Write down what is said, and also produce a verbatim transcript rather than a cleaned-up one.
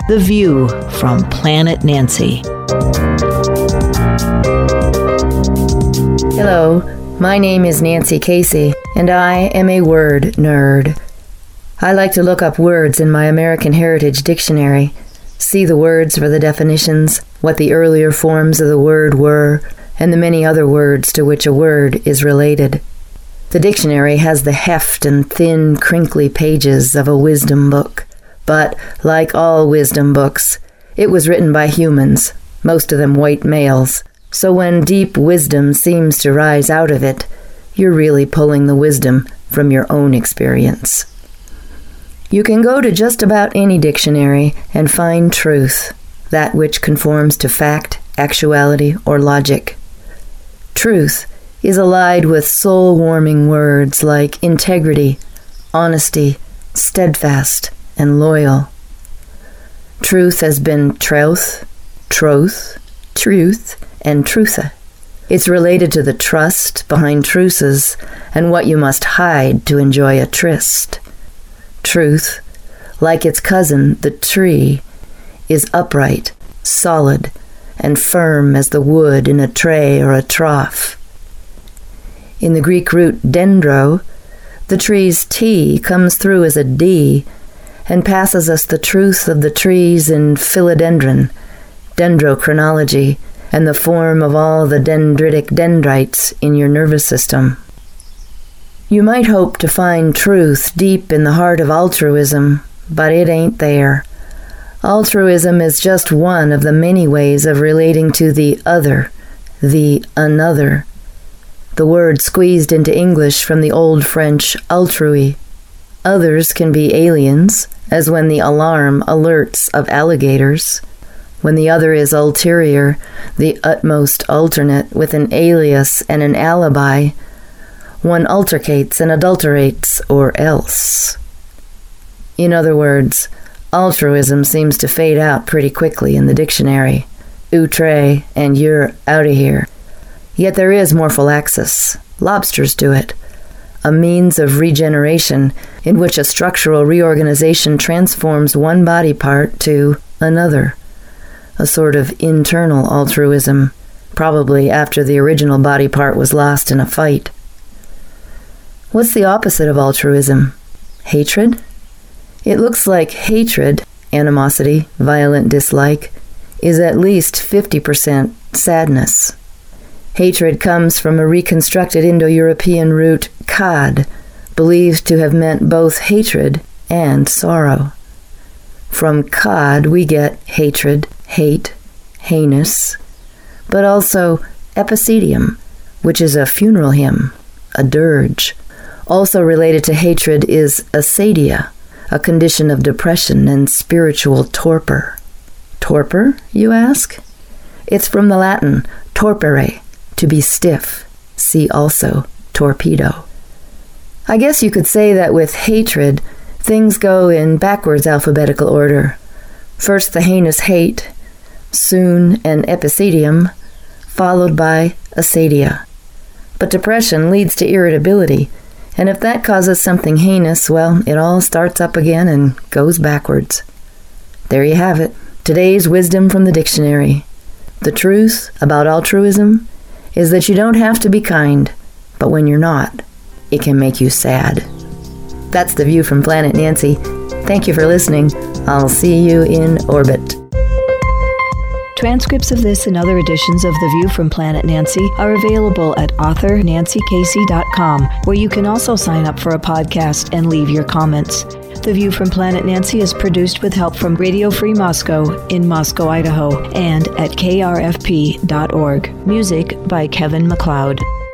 The View from Planet Nancy. Hello, my name is Nancy Casey, and I am a word nerd. I like to look up words in my American Heritage Dictionary, see the words for the definitions, what the earlier forms of the word were, and the many other words to which a word is related. The dictionary has the heft and thin, crinkly pages of a wisdom book, but, like all wisdom books, it was written by humans, most of them white males, so when deep wisdom seems to rise out of it, you're really pulling the wisdom from your own experience. You can go to just about any dictionary and find truth, that which conforms to fact, actuality, or logic. Truth is allied with soul-warming words like integrity, honesty, steadfast, and loyal. Truth has been trouth, troth, truth, and trutha. It's related to the trust behind truces and what you must hide to enjoy a tryst. Truth, like its cousin, the tree, is upright, solid, and firm as the wood in a tray or a trough. In the Greek root dendro, the tree's T comes through as a D and passes us the truth of the trees in philodendron, dendrochronology, and the form of all the dendritic dendrites in your nervous system. You might hope to find truth deep in the heart of altruism, but it ain't there. Altruism is just one of the many ways of relating to the other, the another. The word squeezed into English from the Old French altrui. Others can be aliens, as when the alarm alerts of alligators. When the other is ulterior, the utmost alternate with an alias and an alibi, one altercates and adulterates, or else. In other words, altruism seems to fade out pretty quickly in the dictionary. Outre, and you're out of here. Yet there is morphollaxis. Lobsters do it. A means of regeneration in which a structural reorganization transforms one body part to another. A sort of internal altruism, probably after the original body part was lost in a fight. What's the opposite of altruism? Hatred? It looks like hatred, animosity, violent dislike, is at least fifty percent sadness. Hatred comes from a reconstructed Indo-European root kad, believed to have meant both hatred and sorrow. From kad we get hatred, hate, heinous, but also epicedium, which is a funeral hymn, a dirge. Also related to hatred is acedia, a condition of depression and spiritual torpor. Torpor, you ask? It's from the Latin torpere, to be stiff. See also torpedo. I guess you could say that with hatred, things go in backwards alphabetical order. First the heinous hate, soon an epicedium, followed by acedia. But depression leads to irritability, and if that causes something heinous, well, it all starts up again and goes backwards. There you have it, today's wisdom from the dictionary. The truth about altruism is that you don't have to be kind, but when you're not, it can make you sad. That's The View from Planet Nancy. Thank you for listening. I'll see you in orbit. Transcripts of this and other editions of The View from Planet Nancy are available at author nancy casey dot com, where you can also sign up for a podcast and leave your comments. The View from Planet Nancy is produced with help from Radio Free Moscow in Moscow, Idaho, and at k r f p dot org. Music by Kevin MacLeod.